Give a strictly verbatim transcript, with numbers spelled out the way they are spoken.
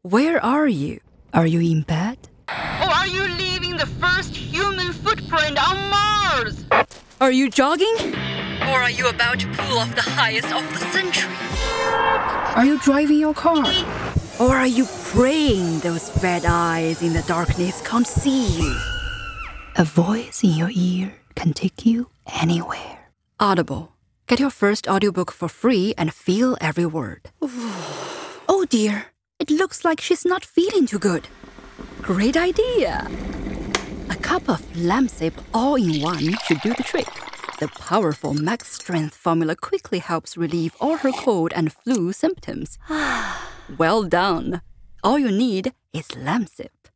Where are you? Are you in bed? Or are you leaving the first human footprint on Mars? Are you jogging? Or are you about to pull off the highest of the century? Are you driving your car? Or are you praying those red eyes in the darkness can't see you? A voice in your ear can take you anywhere. Audible. Get your first audiobook for free and feel every word. Oh dear, it looks like she's not feeling too good. Great idea. A cup of Lamsip all-in-one should do the trick. The powerful max strength formula quickly helps relieve all her cold and flu symptoms. Well done. All you need is Lamsip.